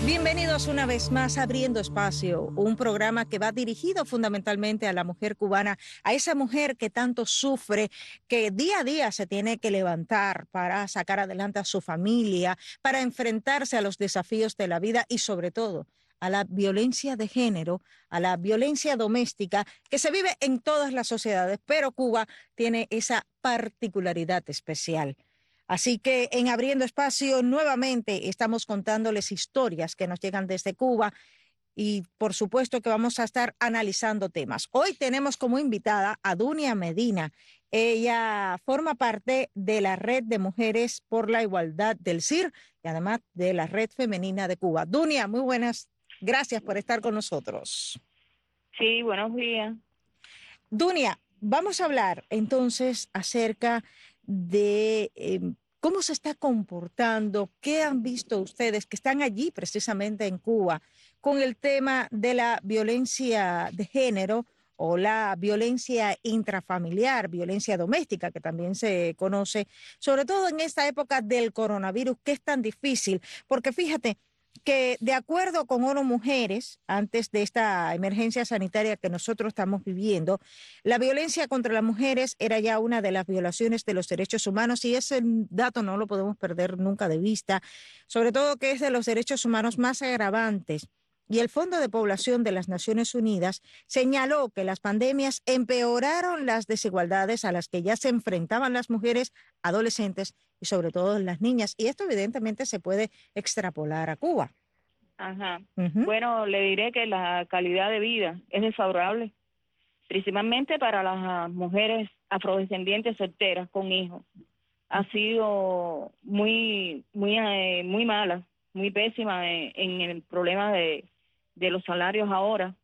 Bienvenidos una vez más a Abriendo Espacio, un programa que va dirigido fundamentalmente a la mujer cubana, a esa mujer que tanto sufre, que día a día se tiene que levantar para sacar adelante a su familia, para enfrentarse a los desafíos de la vida y sobre todo a la violencia de género, a la violencia doméstica que se vive en todas las sociedades, pero Cuba tiene esa particularidad especial. Así que en Abriendo Espacio nuevamente estamos contándoles historias que nos llegan desde Cuba y por supuesto que vamos a estar analizando temas. Hoy tenemos como invitada a Dunia Medina. Ella forma parte de la Red de Mujeres por la Igualdad del CIR y además de la Red Femenina de Cuba. Dunia, muy buenas. Gracias por estar con nosotros. Sí, buenos días. Dunia, vamos a hablar entonces acerca de cómo se está comportando, qué han visto ustedes que están allí precisamente en Cuba con el tema de la violencia de género o la violencia intrafamiliar, violencia doméstica, que también se conoce, sobre todo en esta época del coronavirus, que es tan difícil, porque fíjate, que de acuerdo con ONU Mujeres, antes de esta emergencia sanitaria que nosotros estamos viviendo, la violencia contra las mujeres era ya una de las violaciones de los derechos humanos y ese dato no lo podemos perder nunca de vista, sobre todo que es de los derechos humanos más agravantes. Y el Fondo de Población de las Naciones Unidas señaló que las pandemias empeoraron las desigualdades a las que ya se enfrentaban las mujeres, adolescentes y sobre todo las niñas. Y esto evidentemente se puede extrapolar a Cuba. Ajá. Ujú. Bueno, le diré que la calidad de vida es desfavorable, principalmente para las mujeres afrodescendientes solteras con hijos. Ha sido muy mala, muy pésima en el problema de los salarios ahora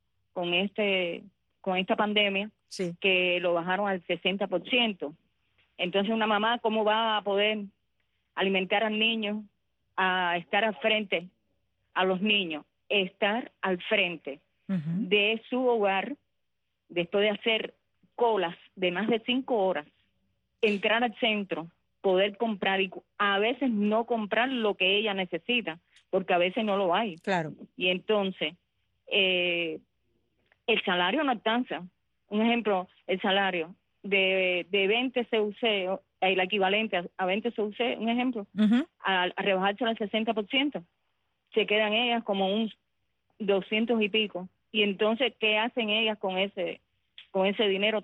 con esta pandemia, Sí. que lo bajaron al 60%. Entonces, una mamá, ¿cómo va a poder alimentar al niño, a estar al frente a los niños, estar al frente Ujú. de su hogar después de hacer colas de más de 5 horas, entrar al centro, poder comprar y a veces no comprar lo que ella necesita, porque a veces no lo hay? Claro. Y entonces, el salario no alcanza. Un ejemplo, el salario de 20 CUC, el equivalente a 20 CUC, un ejemplo, Ujú. a rebajarse al 60%, se quedan ellas como un 200 y pico. Y entonces, ¿qué hacen ellas con ese dinero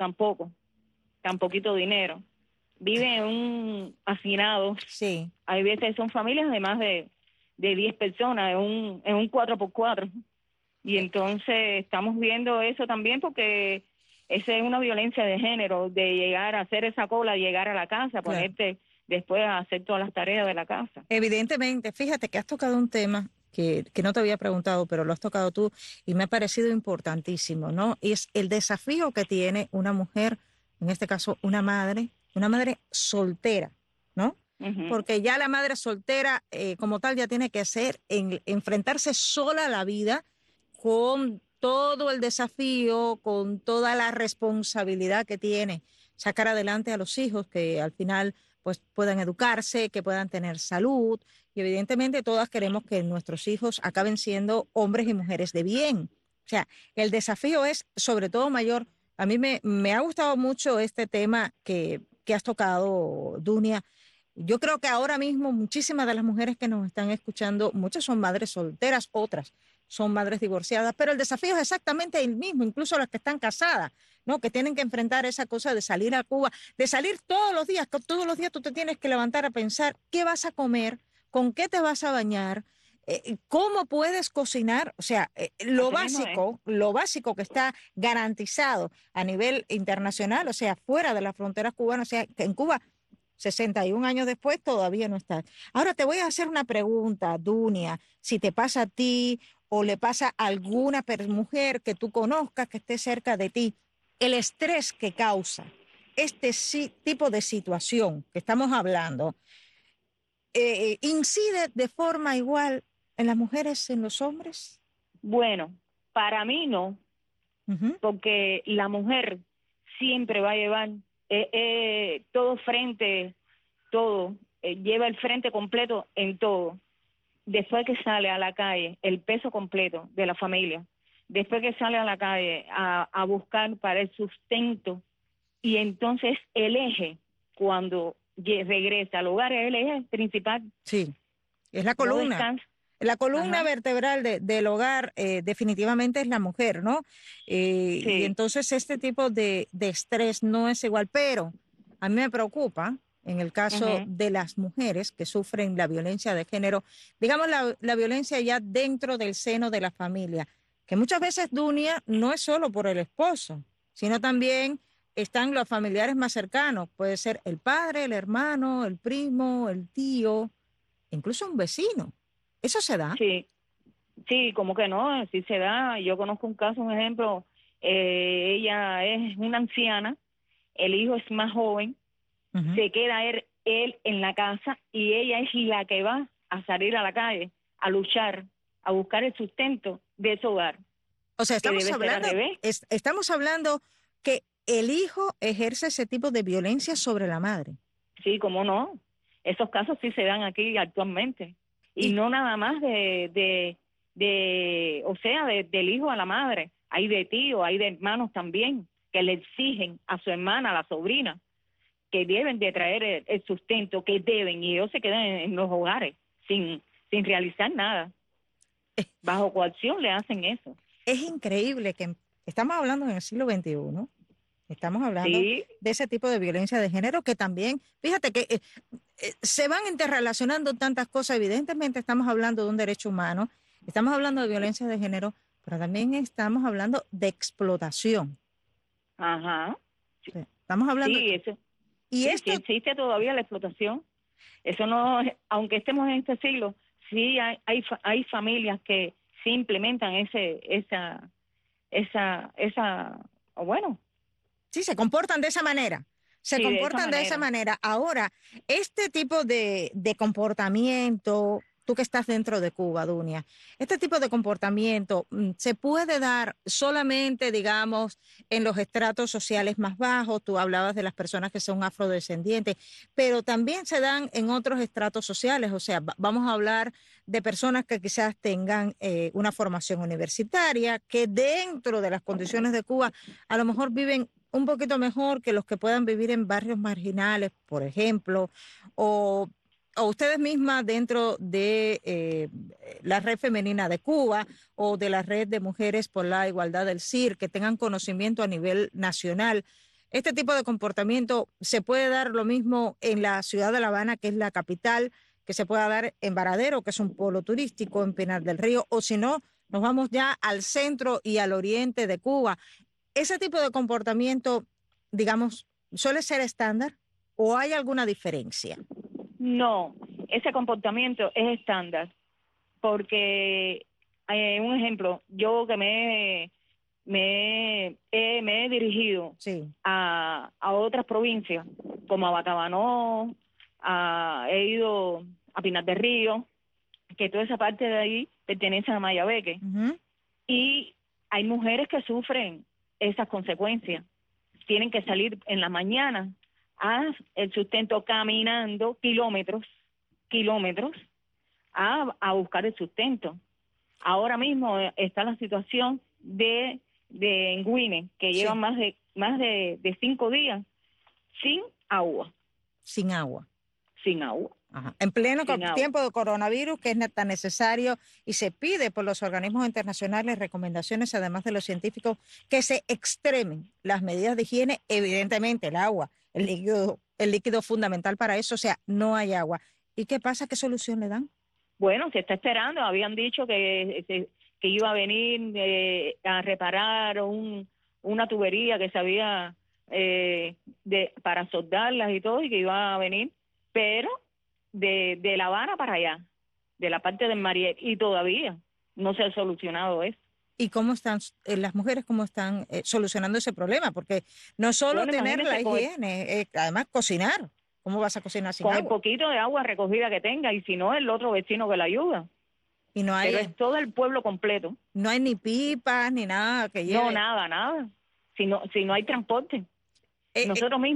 tan poquito dinero? Viven en un hacinado. Sí. Hay veces son familias de más de 10 personas, en un 4x4. Y entonces estamos viendo eso también porque esa es una violencia de género, de llegar a hacer esa cola, llegar a la casa, Claro. ponerte después a hacer todas las tareas de la casa. Evidentemente, fíjate que has tocado un tema que no te había preguntado, pero lo has tocado tú y me ha parecido importantísimo, ¿no? Y es el desafío que tiene una mujer, en este caso una madre soltera, ¿no? Ujú. Porque ya la madre soltera como tal ya tiene que enfrentarse sola a la vida con todo el desafío, con toda la responsabilidad que tiene sacar adelante a los hijos que al final pues puedan educarse, que puedan tener salud y evidentemente todas queremos que nuestros hijos acaben siendo hombres y mujeres de bien. O sea, el desafío es sobre todo mayor. A mí me ha gustado mucho este tema que has tocado, Dunia. Yo creo que ahora mismo muchísimas de las mujeres que nos están escuchando, muchas son madres solteras, otras son madres divorciadas, pero el desafío es exactamente el mismo, incluso las que están casadas, ¿no? Que tienen que enfrentar esa cosa de salir a Cuba, de salir todos los días, que todos los días tú te tienes que levantar a pensar qué vas a comer, con qué te vas a bañar, cómo puedes cocinar, o sea, Así mismo es. lo básico que está garantizado a nivel internacional, o sea, fuera de las fronteras cubanas, o sea, que en Cuba 61 años después todavía no está. Ahora te voy a hacer una pregunta, Dunia, si te pasa a ti o le pasa a alguna mujer que tú conozcas que esté cerca de ti, el estrés que causa este tipo de situación que estamos hablando, ¿incide de forma igual en las mujeres, en los hombres? Bueno, para mí no, Ujú. porque la mujer siempre va a llevar todo frente, todo, lleva el frente completo en todo. después que sale a la calle, el peso completo de la familia, después que sale a la calle a buscar para el sustento, y entonces el eje, cuando regresa al hogar, es el eje principal. Sí, es la No columna. descansa. La columna Ajá. vertebral del hogar definitivamente es la mujer, ¿no? Y Sí. entonces este tipo de estrés no es igual, pero a mí me preocupa en el caso Ujú. de las mujeres que sufren la violencia de género, digamos la violencia ya dentro del seno de la familia, que muchas veces, Dunia, no es solo por el esposo, sino también están los familiares más cercanos, puede ser el padre, el hermano, el primo, el tío, incluso un vecino. ¿Eso se da? Sí, sí, como que no, sí se da. Yo conozco un caso, un ejemplo, ella es una anciana, el hijo es más joven, Ujú. se queda él en la casa y ella es la que va a salir a la calle, a luchar, a buscar el sustento de ese hogar, O sea, que debe ser al revés. estamos hablando que el hijo ejerce ese tipo de violencia sobre la madre. Sí, cómo no. Esos casos sí se dan aquí actualmente. Y Y no nada más o sea, del hijo a la madre. Hay de tío, hay de hermanos también, que le exigen a su hermana, a la sobrina, que deben de traer el sustento, que deben, y ellos se quedan en los hogares sin realizar nada. eh, Bajo coacción le hacen eso. es increíble que estamos hablando en el siglo XXI, estamos hablando Sí, de ese tipo de violencia de género que también, fíjate que se van interrelacionando tantas cosas. Evidentemente estamos hablando de un derecho humano, estamos hablando de violencia de género, pero también estamos hablando de explotación. ajá. O sea, estamos hablando, Sí, eso. y Sí, sí esto, existe todavía la explotación. Eso no, aunque estemos en este siglo, sí hay familias que sí implementan o bueno, sí, se comportan de esa manera. Se sí, de esa comportan de esa manera. manera. Ahora, este tipo de comportamiento, tú que estás dentro de Cuba, Dunia, este tipo de comportamiento se puede dar solamente, digamos, en los estratos sociales más bajos. Tú hablabas de las personas que son afrodescendientes, pero también se dan en otros estratos sociales. O sea, vamos a hablar de personas que quizás tengan una formación universitaria, que dentro de las condiciones de Cuba a lo mejor viven un poquito mejor que los que puedan vivir en barrios marginales, por ejemplo, o, o ustedes mismas dentro de la red femenina de Cuba o de la red de mujeres por la igualdad del CIR, que tengan conocimiento a nivel nacional. Este tipo de comportamiento se puede dar lo mismo en la ciudad de La Habana, que es la capital, que se pueda dar en Varadero, que es un polo turístico, en Pinar del Río, o si no, nos vamos ya al centro y al oriente de Cuba. ¿Ese tipo de comportamiento, digamos, suele ser estándar o hay alguna diferencia? No, ese comportamiento es estándar, porque, un ejemplo, yo que me he dirigido Sí. a otras provincias, como a Batabanó, he ido a Pinar del Río, que toda esa parte de ahí pertenece a Mayabeque, Ujú. y hay mujeres que sufren esas consecuencias. Tienen que salir en la mañana a el sustento caminando kilómetros, a buscar el sustento. Ahora mismo está la situación de Engüine, que llevan Sí, más de 5 días sin agua, sin agua. sin agua, Ajá. En pleno sin agua. tiempo de coronavirus, que es tan necesario y se pide por los organismos internacionales recomendaciones, además de los científicos, que se extremen las medidas de higiene, evidentemente el agua, el líquido fundamental para eso, o sea, no hay agua. ¿Y qué pasa? ¿Qué solución le dan? Bueno, se está esperando. Habían dicho que iba a venir a reparar una tubería que se había para soldarlas y todo, y que iba a venir, pero de La Habana para allá, de la parte del Mariel, y todavía no se ha solucionado eso. ¿Y cómo están las mujeres, cómo están solucionando ese problema? Porque no solo Bueno, tener la imagínense higiene, además cocinar. ¿Cómo vas a cocinar sin con el agua? poquito de agua recogida que tenga, y si no, el otro vecino que la ayuda. Y Pero es todo el pueblo completo. no hay ni pipas ni nada que No, lleve. nada, nada. Si no hay transporte. Eh, eh, Nosotros mismos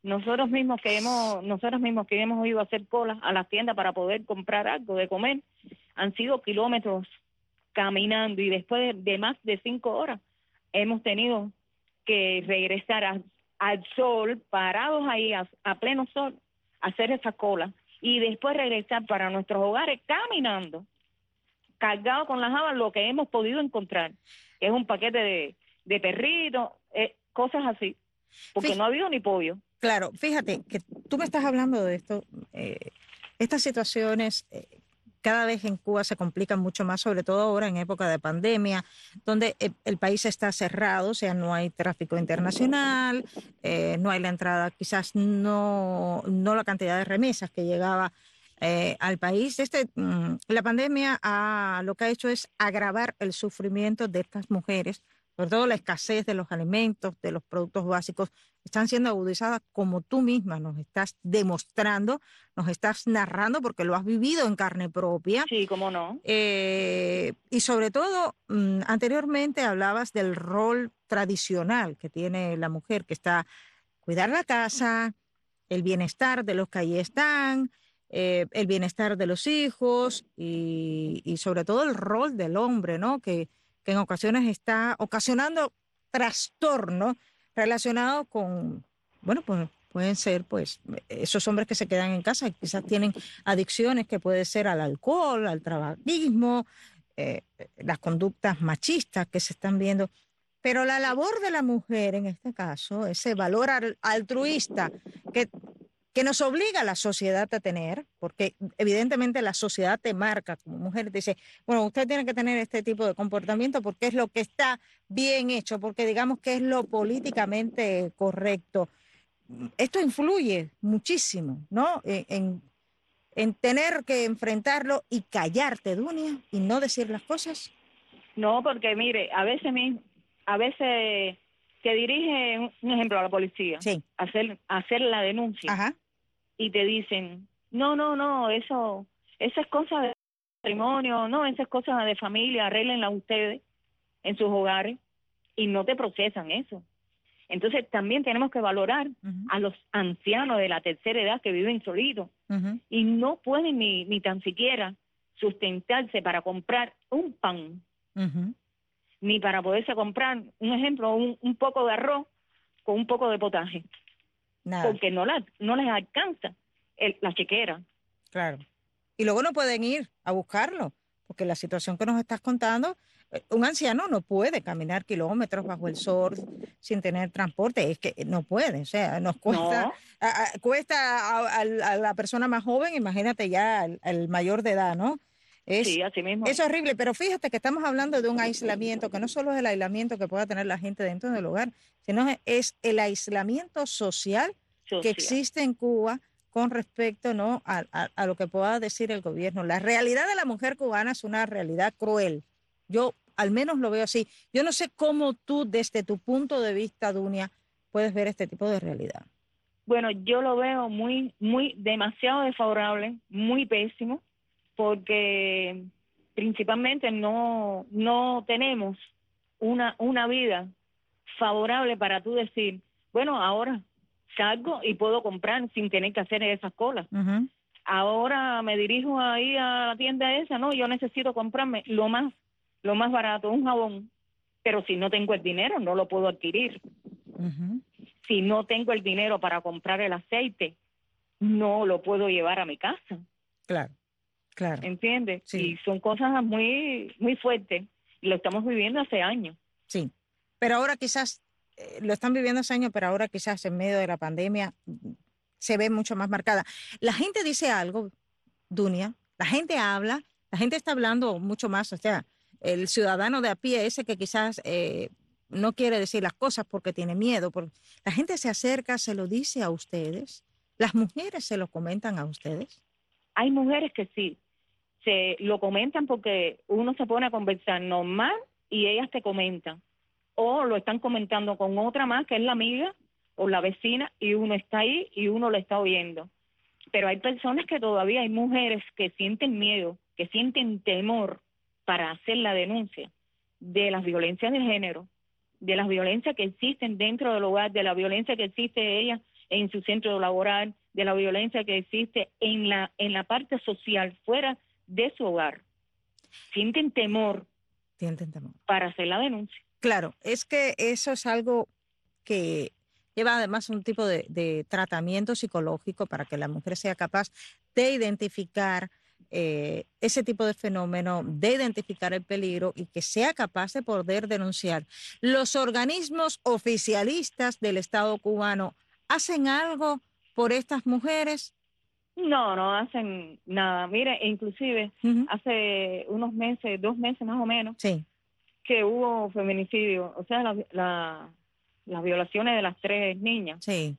nosotros mismos que hemos ido a hacer colas a las tiendas para poder comprar algo de comer, han sido kilómetros caminando, y después de más de 5 horas hemos tenido que regresar al sol, parados ahí a pleno sol, a hacer esa cola, y después regresar para nuestros hogares caminando, cargados con las habas lo que hemos podido encontrar, que es un paquete de perritos, cosas así, porque no ha habido ni pollo. Claro, fíjate que tú me estás hablando de esto, estas situaciones cada vez en Cuba se complican mucho más, sobre todo ahora en época de pandemia, donde el país está cerrado, o sea, no hay tráfico internacional, no hay la entrada, quizás no la cantidad de remesas que llegaba al país. La pandemia lo que ha hecho es agravar el sufrimiento de estas mujeres, sobre todo la escasez de los alimentos, de los productos básicos, están siendo agudizadas, como tú misma nos estás demostrando, nos estás narrando, porque lo has vivido en carne propia. Sí, cómo no. Y sobre todo, anteriormente hablabas del rol tradicional que tiene la mujer, que está cuidar la casa, el bienestar de los que allí están, el bienestar de los hijos y sobre todo el rol del hombre, ¿no? Que en ocasiones está ocasionando trastornos relacionados con, bueno, pues pueden ser pues esos hombres que se quedan en casa, quizás tienen adicciones que puede ser al alcohol, al tabaquismo, las conductas machistas que se están viendo. Pero la labor de la mujer en este caso, ese valor altruista que nos obliga a la sociedad a tener, porque evidentemente la sociedad te marca como mujer, te dice, bueno, usted tiene que tener este tipo de comportamiento porque es lo que está bien hecho, porque digamos que es lo políticamente correcto. Esto influye muchísimo, ¿no? En tener que enfrentarlo y callarte, Dunia, y no decir las cosas. No, porque mire, a veces te dirige, un ejemplo, a la policía, sí, a hacer la denuncia. Ajá. Y te dicen, no, eso es cosa de matrimonio, no, eso es cosa de familia, arréglenla ustedes en sus hogares, y no te procesan eso. Entonces también tenemos que valorar a los ancianos de la tercera edad que viven solitos y no pueden ni tan siquiera sustentarse para comprar un pan, ni para poderse comprar, un ejemplo, un poco de arroz con un poco de potaje. Nada. Porque no les alcanza la chequera. Claro. Y luego no pueden ir a buscarlo, porque la situación que nos estás contando, un anciano no puede caminar kilómetros bajo el sol sin tener transporte, es que no puede, o sea, nos cuesta, no. Cuesta a la persona más joven, imagínate ya al mayor de edad, ¿no? Sí, así mismo. Es horrible, pero fíjate que estamos hablando de un aislamiento, que no solo es el aislamiento que pueda tener la gente dentro del hogar, sino es el aislamiento social que existe en Cuba con respecto, ¿no?, a lo que pueda decir el gobierno. La realidad de la mujer cubana es una realidad cruel. Yo al menos lo veo así. Yo no sé cómo tú, desde tu punto de vista, Dunia, puedes ver este tipo de realidad. Bueno, yo lo veo demasiado desfavorable, muy pésimo, porque principalmente no tenemos una vida favorable para tú decir, bueno, ahora salgo y puedo comprar sin tener que hacer esas colas. Ahora me dirijo ahí a la tienda esa, no, yo necesito comprarme lo más barato, un jabón, pero si no tengo el dinero no lo puedo adquirir. Si no tengo el dinero para comprar el aceite, no lo puedo llevar a mi casa. Claro. ¿Entiendes? Sí. Y son cosas muy fuertes y lo estamos viviendo hace años. Sí, pero ahora quizás lo están viviendo hace años, pero ahora quizás en medio de la pandemia se ve mucho más marcada. La gente dice algo, Dunia, la gente habla, la gente está hablando mucho más, o sea, el ciudadano de a pie ese que quizás no quiere decir las cosas porque tiene miedo, la gente se acerca, se lo dice a ustedes, las mujeres se lo comentan a ustedes. Hay mujeres que sí, se lo comentan porque uno se pone a conversar normal y ellas te comentan, o lo están comentando con otra más que es la amiga o la vecina y uno está ahí y uno lo está oyendo. Pero hay personas que todavía, hay mujeres que sienten miedo, que sienten temor para hacer la denuncia de las violencias de género, de las violencias que existen dentro del hogar, de la violencia que existe de ellas en su centro laboral, de la violencia que existe en la parte social, fuera de su hogar. Sienten temor para hacer la denuncia. Claro, es que eso es algo que lleva además un tipo de tratamiento psicológico para que la mujer sea capaz de identificar ese tipo de fenómeno, de identificar el peligro y que sea capaz de poder denunciar. ¿Los organismos oficialistas del Estado cubano hacen algo por estas mujeres? No, no hacen nada. Mire, inclusive hace unos meses, 2 meses más o menos, sí, que hubo feminicidio, o sea, las violaciones de las 3 niñas. Sí.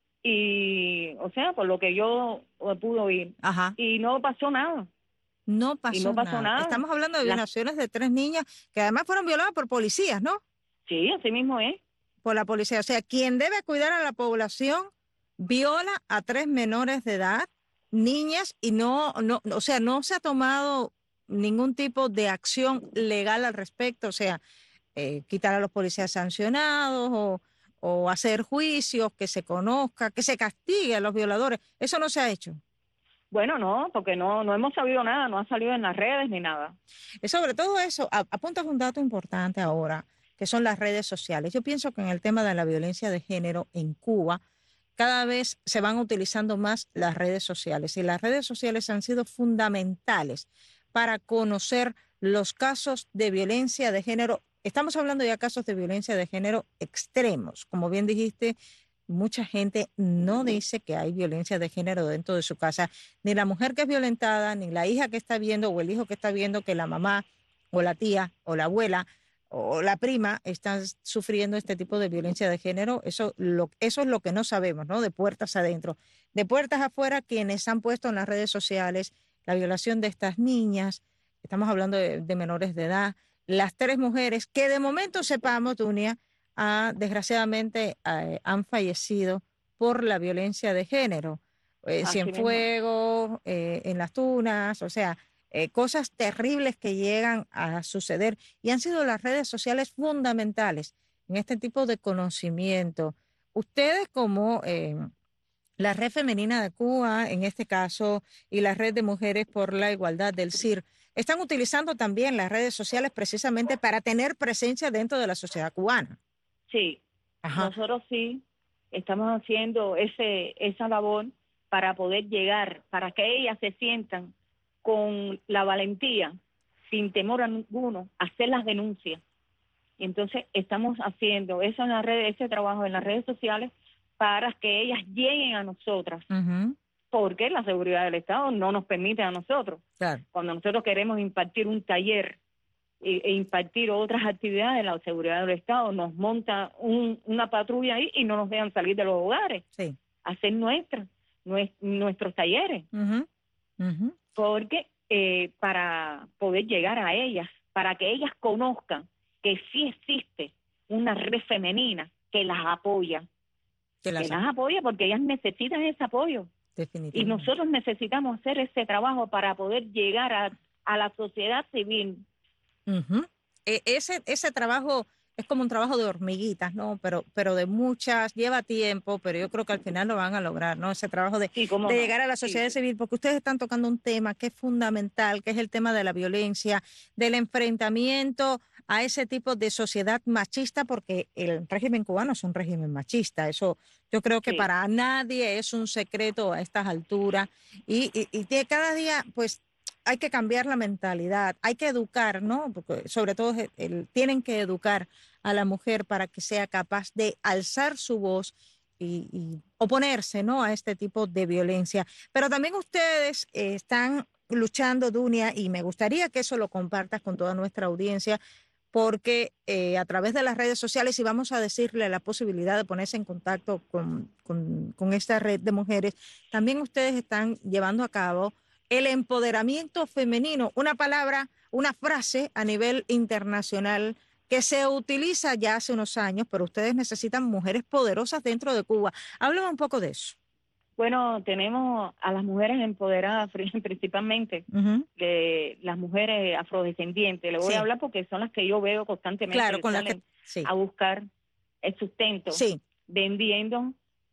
Y, o sea, por lo que yo pude oír. Ajá. Y no pasó nada. No pasó nada. Estamos hablando de violaciones de 3 niñas que además fueron violadas por policías, ¿no? Sí, así mismo es. Por la policía. O sea, quien debe cuidar a la población viola a 3 menores de edad, niñas, y o sea, no se ha tomado ningún tipo de acción legal al respecto. O sea, quitar a los policías sancionados o hacer juicios, que se conozca, que se castigue a los violadores. Eso no se ha hecho. Bueno, no, porque no hemos sabido nada, no ha salido en las redes ni nada. Sobre todo eso, apuntas un dato importante ahora, que son las redes sociales. Yo pienso que en el tema de la violencia de género en Cuba, cada vez se van utilizando más las redes sociales y las redes sociales han sido fundamentales para conocer los casos de violencia de género. Estamos hablando ya de casos de violencia de género extremos. Como bien dijiste, mucha gente no dice que hay violencia de género dentro de su casa. Ni la mujer que es violentada, ni la hija que está viendo o el hijo que está viendo que la mamá o la tía o la abuela o la prima están sufriendo este tipo de violencia de género. Eso es lo que no sabemos, ¿no? De puertas adentro. De puertas afuera, quienes han puesto en las redes sociales la violación de estas niñas, estamos hablando de menores de edad, las 3 mujeres que de momento sepamos, Dunia, desgraciadamente han fallecido por la violencia de género. Cienfuegos, en Las Tunas, o sea, cosas terribles que llegan a suceder y han sido las redes sociales fundamentales en este tipo de conocimiento. Ustedes como la Red Femenina de Cuba, en este caso, y la Red de Mujeres por la Igualdad del CIR, están utilizando también las redes sociales precisamente para tener presencia dentro de la sociedad cubana. Sí, nosotros sí estamos haciendo esa labor para poder llegar, para que ellas se sientan con la valentía, sin temor a ninguno, a hacer las denuncias. Y entonces estamos haciendo eso en las redes, ese trabajo en las redes sociales para que ellas lleguen a nosotras, porque la seguridad del Estado no nos permite a nosotros. Claro. Cuando nosotros queremos impartir un taller e impartir otras actividades, la seguridad del Estado nos monta una patrulla ahí y no nos dejan salir de los hogares, hacer nuestros talleres, porque para poder llegar a ellas, para que ellas conozcan que sí existe una red femenina que las apoya, que las apoya porque ellas necesitan ese apoyo. Y nosotros necesitamos hacer ese trabajo para poder llegar a la sociedad civil. Ese trabajo es como un trabajo de hormiguitas, ¿no? Pero de muchas, lleva tiempo, pero yo creo que al final lo van a lograr, ¿no? Ese trabajo de llegar a la sociedad civil, porque ustedes están tocando un tema que es fundamental, que es el tema de la violencia, del enfrentamiento a ese tipo de sociedad machista, porque el régimen cubano es un régimen machista. Eso yo creo que para nadie es un secreto a estas alturas. Y cada día, pues, hay que cambiar la mentalidad, hay que educar, ¿no? Porque sobre todo tienen que educar a la mujer para que sea capaz de alzar su voz y oponerse, ¿no? A este tipo de violencia. Pero también ustedes están luchando, Dunia, y me gustaría que eso lo compartas con toda nuestra audiencia, porque a través de las redes sociales, y vamos a decirle la posibilidad de ponerse en contacto con esta red de mujeres, también ustedes están llevando a cabo el empoderamiento femenino, una palabra, una frase a nivel internacional que se utiliza ya hace unos años, pero ustedes necesitan mujeres poderosas dentro de Cuba. Háblame un poco de eso. Bueno, tenemos a las mujeres empoderadas principalmente, de las mujeres afrodescendientes. Le voy a hablar porque son las que yo veo constantemente, claro, que salen a buscar el sustento, vendiendo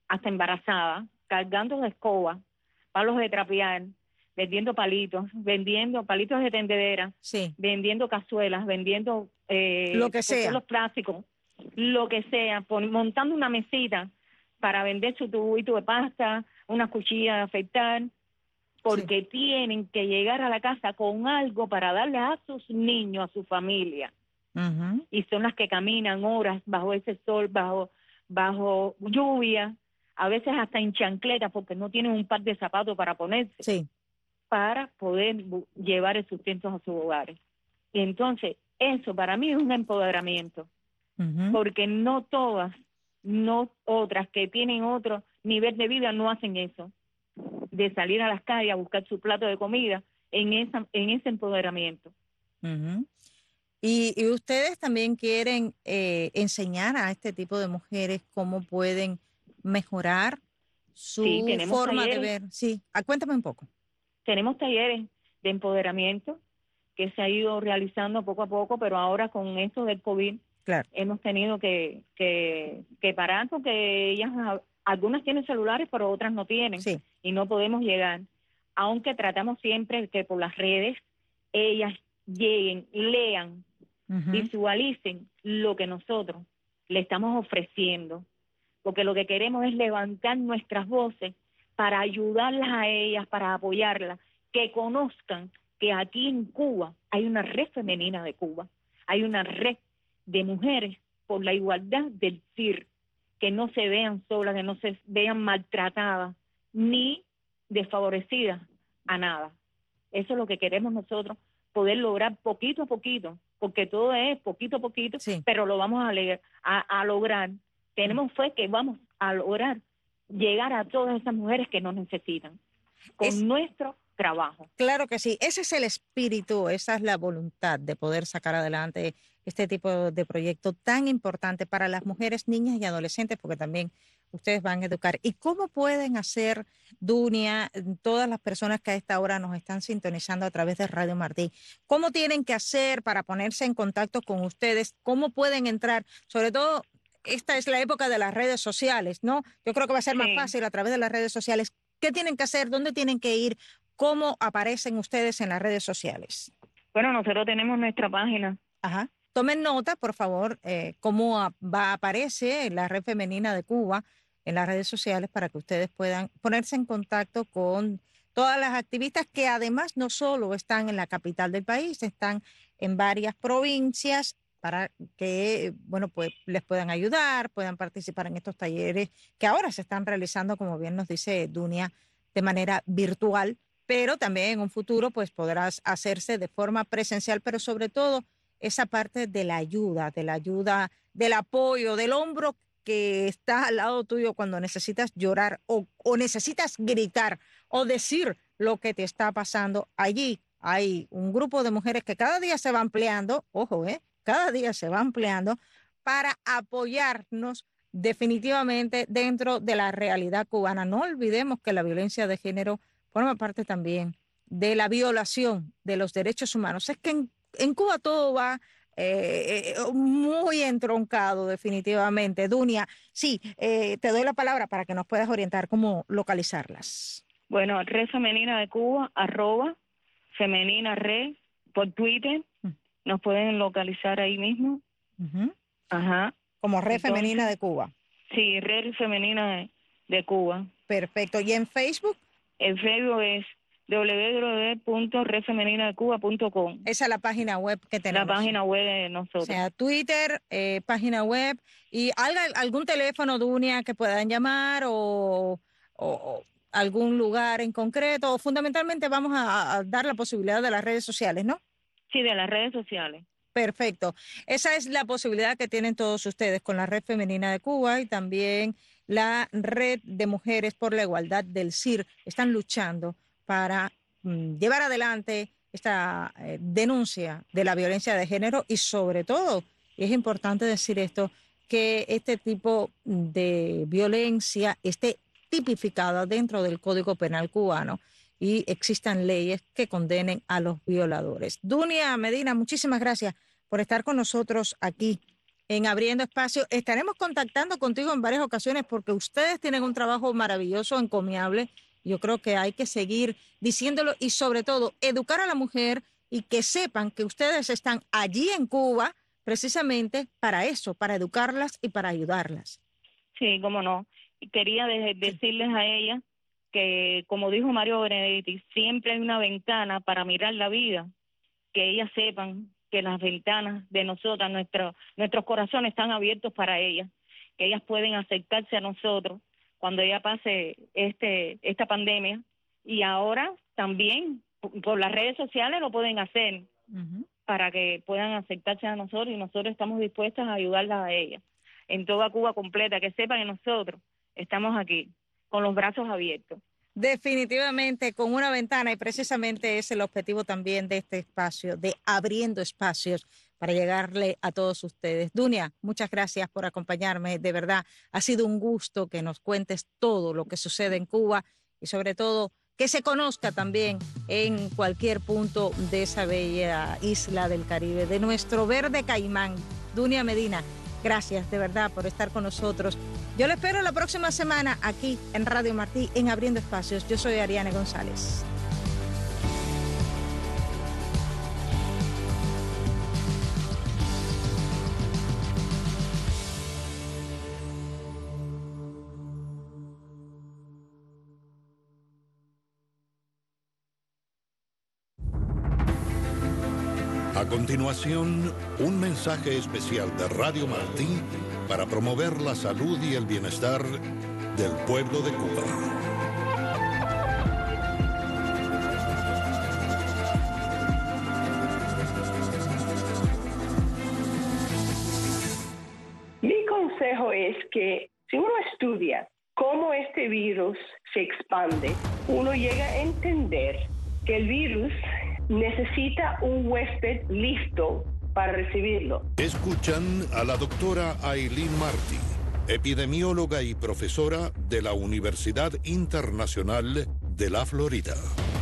hasta embarazada, cargando de escoba, palos de trapear, vendiendo palitos de tendedera, Sí, vendiendo cazuelas, vendiendo lo que sea. los plásticos, lo que sea, montando una mesita para vender su tubito de pasta, una cuchilla de afeitar, Sí. porque tienen que llegar a la casa con algo para darle a sus niños, a su familia. Ujú. Y son las que caminan horas bajo ese sol, bajo lluvia, a veces hasta en chancletas porque no tienen un par de zapatos para ponerse, Sí. para poder llevar el sustento a sus hogares. Y entonces, eso para mí es un empoderamiento, Ujú. porque no todas, no otras que tienen otro nivel de vida no hacen eso, de salir a las calles a buscar su plato de comida en ese empoderamiento. Ujú. Y ustedes también quieren enseñar a este tipo de mujeres cómo pueden mejorar Sí, su forma de ver. Sí, cuéntame un poco. tenemos talleres de empoderamiento que se ha ido realizando poco a poco, pero ahora con esto del COVID Claro, hemos tenido que parar porque ellas, algunas tienen celulares, pero otras no tienen sí. y no podemos llegar. Aunque tratamos siempre que por las redes ellas lleguen, lean, Ujú. visualicen lo que nosotros le estamos ofreciendo, porque lo que queremos es levantar nuestras voces para ayudarlas a ellas, para apoyarlas, que conozcan que aquí en Cuba hay una red femenina de Cuba, hay una red de mujeres por la igualdad del CIR, que no se vean solas, que no se vean maltratadas ni desfavorecidas a nada. Eso es lo que queremos nosotros, poder lograr poquito a poquito, porque todo es poquito a poquito, Sí. pero lo vamos a lograr. Tenemos fe que vamos a lograr llegar a todas esas mujeres que nos necesitan Es con nuestro trabajo. claro que sí. Ese es el espíritu, esa es la voluntad de poder sacar adelante este tipo de proyecto tan importante para las mujeres, niñas y adolescentes, porque también ustedes van a educar. ¿Y cómo pueden hacer, Dunia, todas las personas que a esta hora nos están sintonizando a través de Radio Martí? ¿Cómo tienen que hacer para ponerse en contacto con ustedes? ¿Cómo pueden entrar? Sobre todo, esta es la época de las redes sociales, ¿no? Yo creo que va a ser más Sí. fácil a través de las redes sociales. ¿Qué tienen que hacer? ¿Dónde tienen que ir? ¿Cómo aparecen ustedes en las redes sociales? Bueno, nosotros tenemos nuestra página. Ajá. Tomen nota, por favor, cómo aparece la Red Femenina de Cuba en las redes sociales para que ustedes puedan ponerse en contacto con todas las activistas que además no solo están en la capital del país, están en varias provincias para que, bueno, pues les puedan ayudar, puedan participar en estos talleres que ahora se están realizando, como bien nos dice Dunia, de manera virtual, pero también en un futuro pues podrás hacerse de forma presencial, pero sobre todo esa parte de la ayuda, del apoyo, del hombro que está al lado tuyo cuando necesitas llorar o necesitas gritar o decir lo que te está pasando. Allí hay un grupo de mujeres que cada día se va ampliando, ojo, cada día se va ampliando para apoyarnos definitivamente dentro de la realidad cubana. No olvidemos que la violencia de género forma parte también de la violación de los derechos humanos. Es que en Cuba todo va muy entroncado definitivamente. Dunia, sí, te doy la palabra para que nos puedas orientar cómo localizarlas. Bueno, Red Femenina de Cuba, @Femenina Red, por Twitter, nos pueden localizar ahí mismo. Uh-huh. Ajá. Como Red Femenina Entonces, de Cuba. sí, Red Femenina de Cuba. Perfecto. ¿Y en Facebook? El Facebook es www.redfemeninadecuba.com, Esa es la página web que la tenemos. página web de O nosotros. sea, Twitter, página web y algún teléfono, Dunia, que puedan llamar o algún lugar en concreto. O fundamentalmente vamos a dar la posibilidad de las redes sociales, ¿no? Sí, de las redes sociales. Perfecto. Esa es la posibilidad que tienen todos ustedes con la Red Femenina de Cuba y también la Red de Mujeres por la Igualdad del CIR. Están luchando para llevar adelante esta denuncia de la violencia de género y sobre todo, y es importante decir esto, que este tipo de violencia esté tipificada dentro del Código Penal cubano y existan leyes que condenen a los violadores. Dunia Medina, muchísimas gracias por estar con nosotros aquí en Abriendo Espacio. Estaremos contactando contigo en varias ocasiones porque ustedes tienen un trabajo maravilloso, encomiable. Yo creo que hay que seguir diciéndolo y sobre todo educar a la mujer y que sepan que ustedes están allí en Cuba precisamente para eso, para educarlas y para ayudarlas. Sí, cómo no. Y quería decirles a ellas que, como dijo Mario Benedetti, siempre hay una ventana para mirar la vida, que ellas sepan que las ventanas de nosotras, nuestros corazones están abiertos para ellas, que ellas pueden acercarse a nosotros cuando ya pase esta pandemia, y ahora también por las redes sociales lo pueden hacer para que puedan acercarse a nosotros, y nosotros estamos dispuestas a ayudarlas a ellas en toda Cuba completa, que sepan que nosotros estamos aquí con los brazos abiertos. Definitivamente con una ventana, y precisamente es el objetivo también de este espacio, de Abriendo Espacios, para llegarle a todos ustedes. Dunia, muchas gracias por acompañarme, de verdad, ha sido un gusto que nos cuentes todo lo que sucede en Cuba y sobre todo que se conozca también en cualquier punto de esa bella isla del Caribe, de nuestro verde Caimán. Dunia Medina, gracias de verdad por estar con nosotros. Yo lo espero la próxima semana aquí en Radio Martí, en Abriendo Espacios. Yo soy Ariane González. A continuación, un mensaje especial de Radio Martí para promover la salud y el bienestar del pueblo de Cuba. Mi consejo es que si uno estudia cómo este virus se expande, uno llega a entender que el virus necesita un huésped listo para recibirlo. Escuchan a la doctora Aylin Martí, epidemióloga y profesora de la Universidad Internacional de la Florida.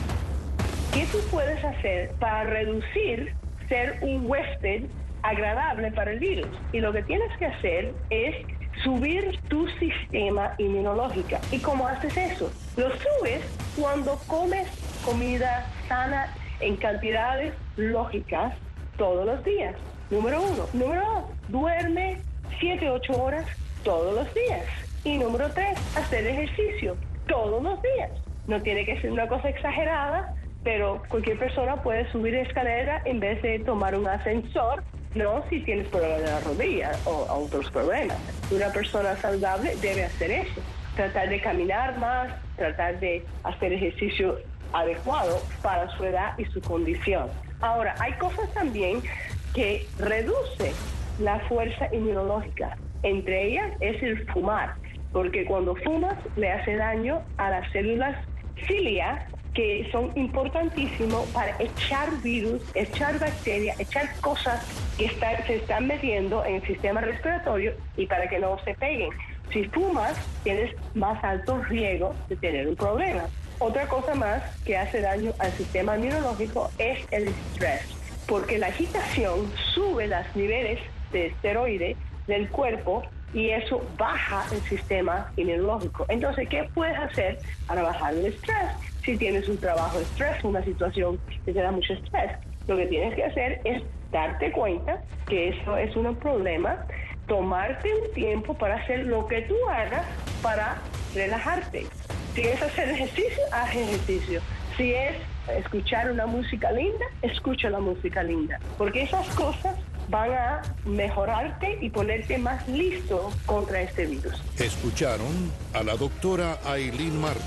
¿Qué tú puedes hacer para reducir ser un huésped agradable para el virus? Y lo que tienes que hacer es subir tu sistema inmunológico. ¿Y cómo haces eso? Lo subes cuando comes comida sana en cantidades lógicas todos los días. Número 1. Número 2, duerme 7-8 horas todos los días. Y número 3, hacer ejercicio todos los días. No tiene que ser una cosa exagerada, pero cualquier persona puede subir escalera en vez de tomar un ascensor, no si tienes problemas de la rodilla o otros problemas. Una persona saludable debe hacer eso. Tratar de caminar más, tratar de hacer ejercicio adecuado para su edad y su condición. Ahora, hay cosas también que reducen la fuerza inmunológica. Entre ellas es el fumar, porque cuando fumas le hace daño a las células cilia, que son importantísimos para echar virus, echar bacterias, echar cosas que se están metiendo en el sistema respiratorio y para que no se peguen. Si fumas, tienes más alto riesgo de tener un problema. Otra cosa más que hace daño al sistema inmunológico es el estrés, porque la agitación sube los niveles de esteroides del cuerpo y eso baja el sistema inmunológico. Entonces, ¿qué puedes hacer para bajar el estrés? Si tienes un trabajo de estrés, una situación que te da mucho estrés, lo que tienes que hacer es darte cuenta que eso es un problema, tomarte un tiempo para hacer lo que tú hagas para relajarte. Si es hacer ejercicio, haz ejercicio. Si es escuchar una música linda, escucha la música linda. Porque esas cosas van a mejorarte y ponerte más listo contra este virus. Escucharon a la doctora Aylin Martí,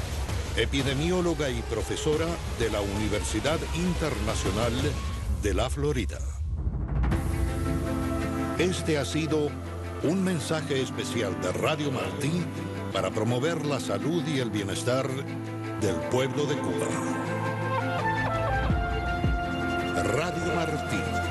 epidemióloga y profesora de la Universidad Internacional de la Florida. Este ha sido un mensaje especial de Radio Martí para promover la salud y el bienestar del pueblo de Cuba. Radio Martí.